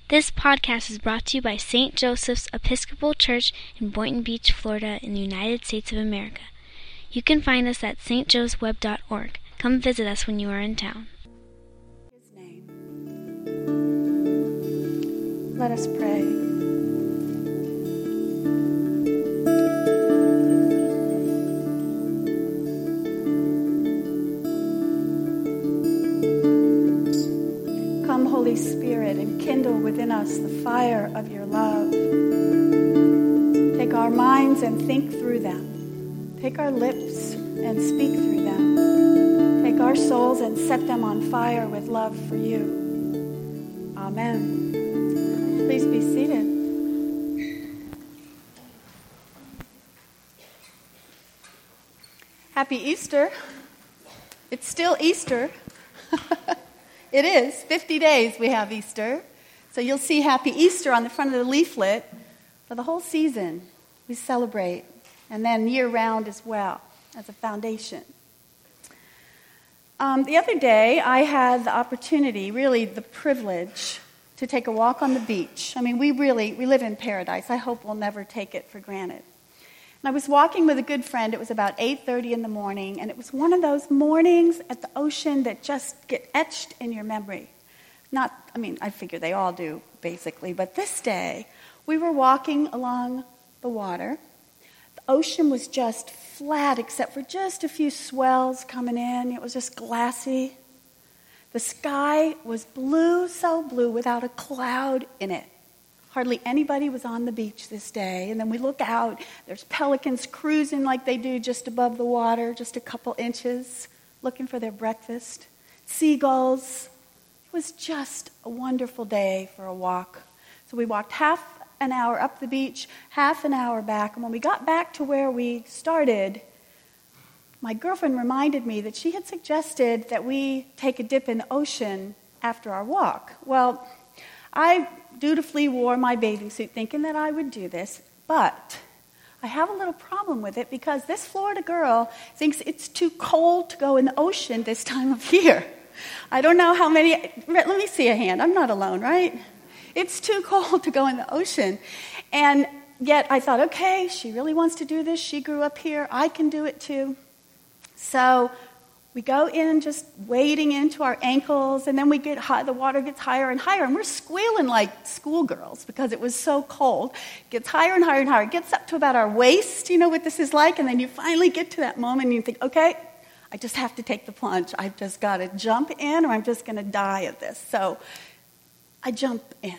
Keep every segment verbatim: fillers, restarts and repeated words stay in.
This podcast is brought to you by Saint Joseph's Episcopal Church in Boynton Beach, Florida, in the United States of America. You can find us at s t joes web dot org. Come visit us when you are in town. His name. Let us pray. Come, Holy Spirit, and kindle within us the fire of your love. Take our minds and think through them. Take our lips and speak through them. Take our souls and set them on fire with love for you. Amen. Please be seated. Happy Easter. It's still Easter. It is. fifty days we have Easter. So you'll see Happy Easter on the front of the leaflet. For the whole season, we celebrate. And then year-round as well, as a foundation. Um, the other day, I had the opportunity, really the privilege, to take a walk on the beach. I mean, we really, we live in paradise. I hope we'll never take it for granted. And I was walking with a good friend. It was about eight thirty in the morning, and it was one of those mornings at the ocean that just get etched in your memory. Not, I mean, I figure they all do, basically, but this day, we were walking along the water. The ocean was just flat, except for just a few swells coming in. It was just glassy. The sky was blue, so blue, without a cloud in it. Hardly anybody was on the beach this day. And then we look out, there's pelicans cruising like they do just above the water, just a couple inches, looking for their breakfast. Seagulls. It was just a wonderful day for a walk. So we walked half an hour up the beach, half an hour back. And when we got back to where we started, my girlfriend reminded me that she had suggested that we take a dip in the ocean after our walk. Well, I dutifully wore my bathing suit thinking that I would do this, but I have a little problem with it because this Florida girl thinks it's too cold to go in the ocean this time of year. I don't know how many, let me see a hand. I'm not alone, right? It's too cold to go in the ocean. And yet I thought, okay, she really wants to do this. She grew up here. I can do it too. So we go in just wading into our ankles, and then we get high, the water gets higher and higher, and we're squealing like schoolgirls because it was so cold. It gets higher and higher and higher. It gets up to about our waist, you know what this is like, and then you finally get to that moment and you think, okay, I just have to take the plunge. I've just got to jump in or I'm just going to die of this. So I jump in.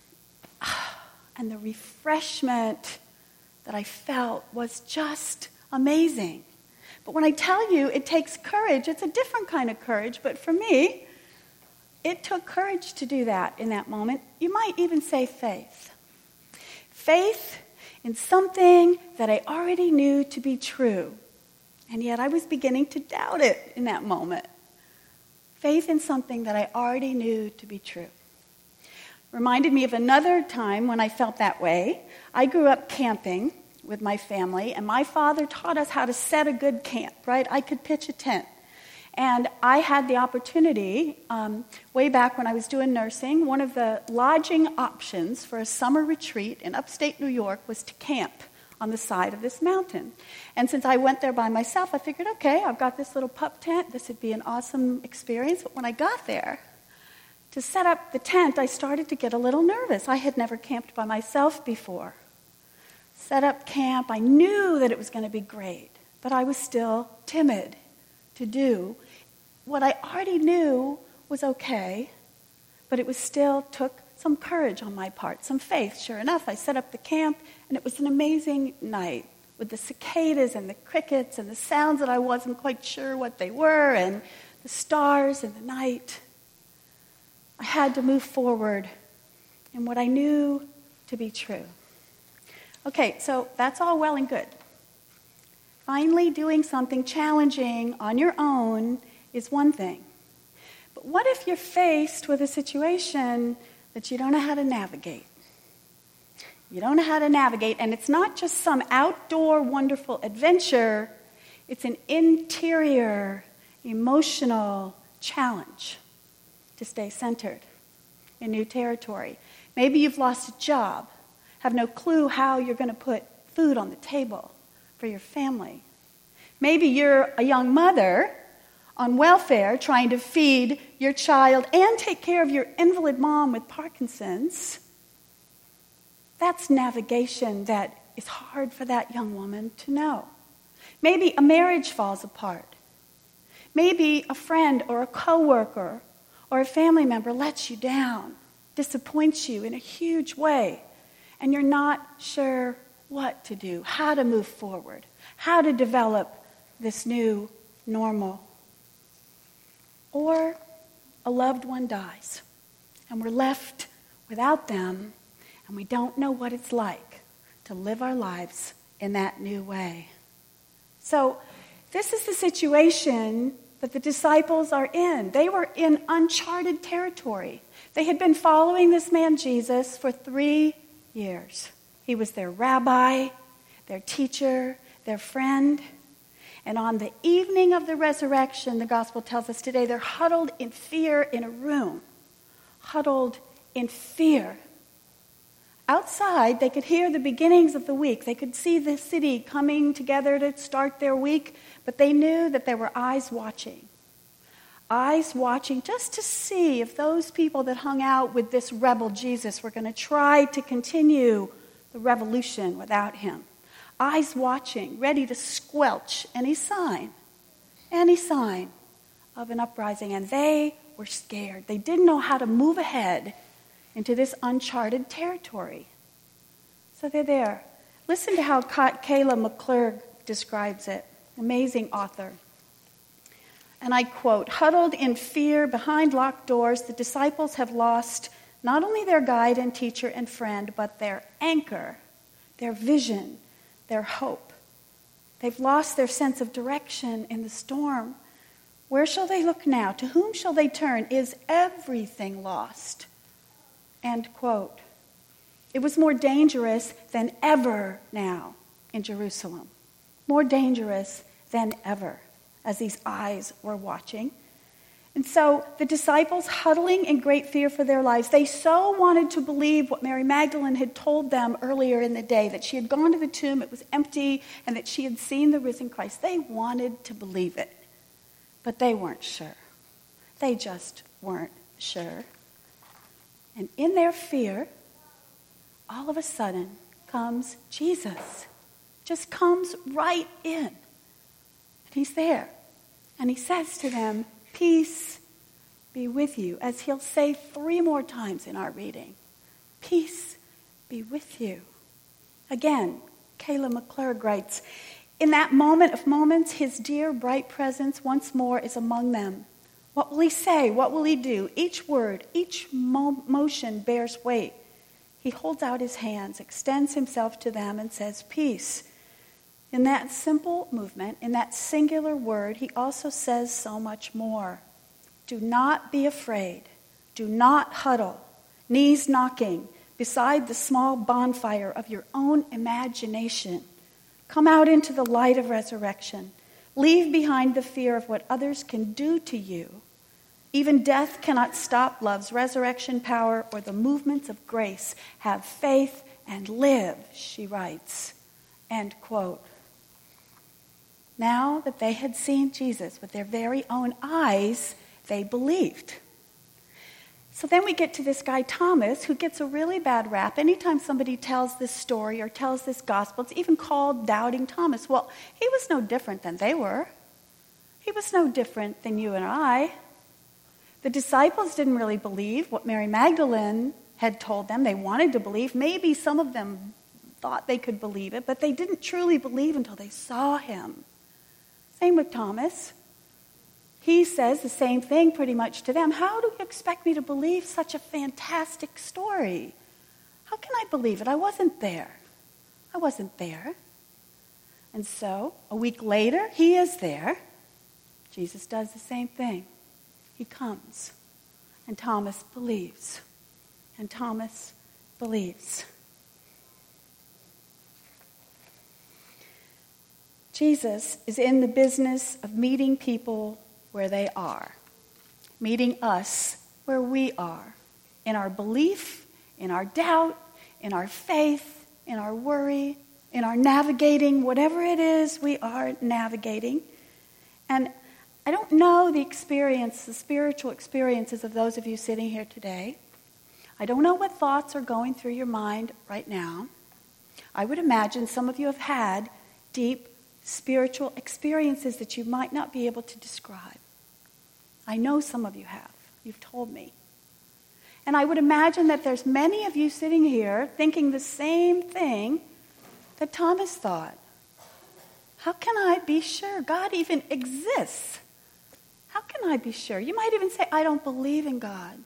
And the refreshment that I felt was just amazing. But when I tell you it takes courage, it's a different kind of courage. But for me, it took courage to do that in that moment. You might even say faith. Faith in something that I already knew to be true. And yet I was beginning to doubt it in that moment. Faith in something that I already knew to be true. Reminded me of another time when I felt that way. I grew up camping with my family, and my father taught us how to set a good camp, right? I could pitch a tent. And I had the opportunity, um, way back when I was doing nursing, one of the lodging options for a summer retreat in upstate New York was to camp on the side of this mountain. And since I went there by myself, I figured, okay, I've got this little pup tent. This would be an awesome experience. But when I got there, to set up the tent, I started to get a little nervous. I had never camped by myself before. Set up camp. I knew that it was going to be great, but I was still timid to do what I already knew was okay, but it was still took some courage on my part, some faith. Sure enough, I set up the camp, and it was an amazing night with the cicadas and the crickets and the sounds that I wasn't quite sure what they were, and the stars in the night. I had to move forward in what I knew to be true. Okay, so that's all well and good. Finally doing something challenging on your own is one thing. But what if you're faced with a situation that you don't know how to navigate? You don't know how to navigate, and it's not just some outdoor wonderful adventure. It's an interior, emotional challenge to stay centered in new territory. Maybe you've lost a job, have no clue how you're going to put food on the table for your family. Maybe you're a young mother on welfare trying to feed your child and take care of your invalid mom with Parkinson's. That's navigation that is hard for that young woman to know. Maybe a marriage falls apart. Maybe a friend or a coworker or a family member lets you down, disappoints you in a huge way, and you're not sure what to do, how to move forward, how to develop this new normal. Or a loved one dies, and we're left without them, and we don't know what it's like to live our lives in that new way. So this is the situation that the disciples are in. They were in uncharted territory. They had been following this man Jesus for three years. He was their rabbi, their teacher, their friend. And on the evening of the resurrection, the gospel tells us today, they're huddled in fear in a room. Huddled in fear. Outside, they could hear the beginnings of the week. They could see the city coming together to start their week, but they knew that there were eyes watching. Eyes watching just to see if those people that hung out with this rebel Jesus were going to try to continue the revolution without him. Eyes watching, ready to squelch any sign, any sign of an uprising. And they were scared. They didn't know how to move ahead into this uncharted territory. So they're there. Listen to how Kayla McClurg describes it. Amazing author. And I quote, "Huddled in fear behind locked doors, the disciples have lost not only their guide and teacher and friend, but their anchor, their vision, their hope. They've lost their sense of direction in the storm. Where shall they look now? To whom shall they turn? Is everything lost?" End quote. It was more dangerous than ever now in Jerusalem. More dangerous than ever as these eyes were watching. And so the disciples, huddling in great fear for their lives, they so wanted to believe what Mary Magdalene had told them earlier in the day, that she had gone to the tomb, it was empty, and that she had seen the risen Christ. They wanted to believe it, but they weren't sure. They just weren't sure. And in their fear, all of a sudden comes Jesus. Just comes right in. And he's there. And he says to them, "Peace be with you," as he'll say three more times in our reading. Peace be with you. Again, Kayla McClurg writes, "In that moment of moments, his dear bright presence once more is among them. What will he say? What will he do? Each word, each mo- motion bears weight. He holds out his hands, extends himself to them, and says, 'Peace.' In that simple movement, in that singular word, he also says so much more. Do not be afraid. Do not huddle, knees knocking, beside the small bonfire of your own imagination. Come out into the light of resurrection. Leave behind the fear of what others can do to you. Even death cannot stop love's resurrection power or the movements of grace. Have faith and live," she writes. End quote. Now that they had seen Jesus with their very own eyes, they believed. So then we get to this guy Thomas, who gets a really bad rap. Anytime somebody tells this story or tells this gospel, it's even called Doubting Thomas. Well, he was no different than they were. He was no different than you and I. The disciples didn't really believe what Mary Magdalene had told them. They wanted to believe. Maybe some of them thought they could believe it, but they didn't truly believe until they saw him. Same with Thomas. He says the same thing pretty much to them. How do you expect me to believe such a fantastic story? How can I believe it? I wasn't there. I wasn't there. And so, a week later, he is there. Jesus does the same thing. He comes, and Thomas believes, and Thomas believes. Jesus is in the business of meeting people where they are, meeting us where we are, in our belief in our doubt, in our faith, in our worry, in our navigating, whatever it is we are navigating. And I don't know the experience, the spiritual experiences of those of you sitting here today. I don't know what thoughts are going through your mind right now. I would imagine some of you have had deep spiritual experiences that you might not be able to describe. I know some of you have. You've told me. And I would imagine that there's many of you sitting here thinking the same thing that Thomas thought. How can I be sure God even exists? How can I be sure? You might even say, I don't believe in God.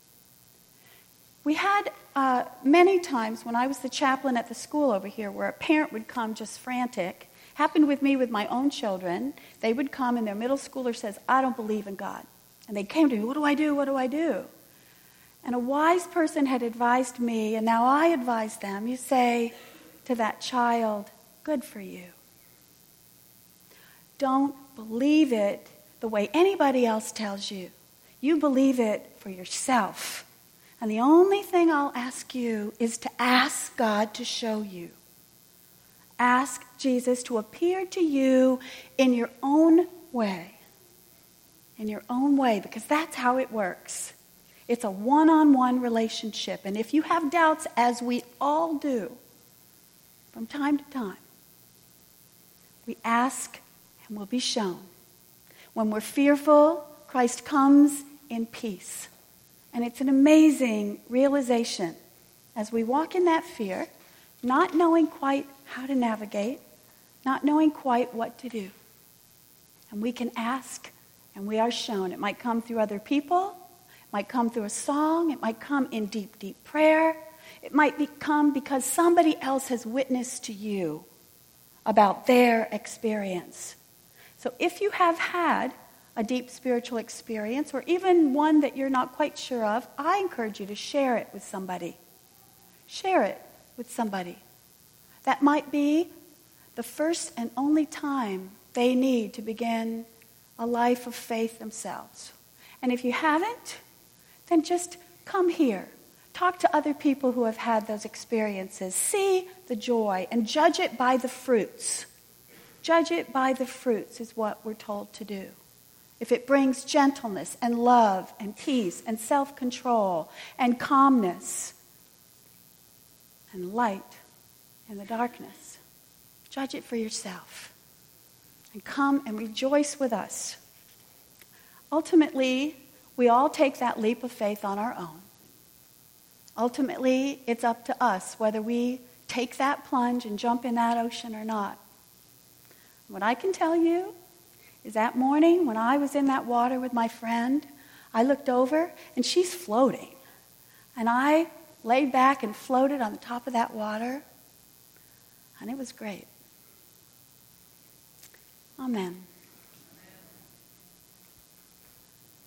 We had uh, many times when I was the chaplain at the school over here where a parent would come just frantic. Happened with me with my own children. They would come and their middle schooler says, I don't believe in God. And they came to me, what do I do? What do I do? And a wise person had advised me, and now I advise them. You say to that child, good for you. Don't believe it the way anybody else tells you. You believe it for yourself. And the only thing I'll ask you is to ask God to show you. Ask Jesus to appear to you in your own way. In your own way, because that's how it works. It's a one-on-one relationship. And if you have doubts, as we all do, from time to time, we ask and we'll be shown. When we're fearful, Christ comes in peace. And it's an amazing realization as we walk in that fear, not knowing quite how to navigate, not knowing quite what to do. And we can ask, and we are shown. It might come through other people. It might come through a song. It might come in deep, deep prayer. It might be, come because somebody else has witnessed to you about their experience. So if you have had a deep spiritual experience, or even one that you're not quite sure of, I encourage you to share it with somebody. Share it with somebody. That might be the first and only time they need to begin a life of faith themselves. And if you haven't, then just come here. Talk to other people who have had those experiences. See the joy and judge it by the fruits. Judge it by the fruits is what we're told to do. If it brings gentleness and love and peace and self-control and calmness and light in the darkness, judge it for yourself. And come and rejoice with us. Ultimately, we all take that leap of faith on our own. Ultimately, it's up to us whether we take that plunge and jump in that ocean or not. What I can tell you is that morning when I was in that water with my friend, I looked over and she's floating. And I laid back and floated on the top of that water. And it was great. Amen.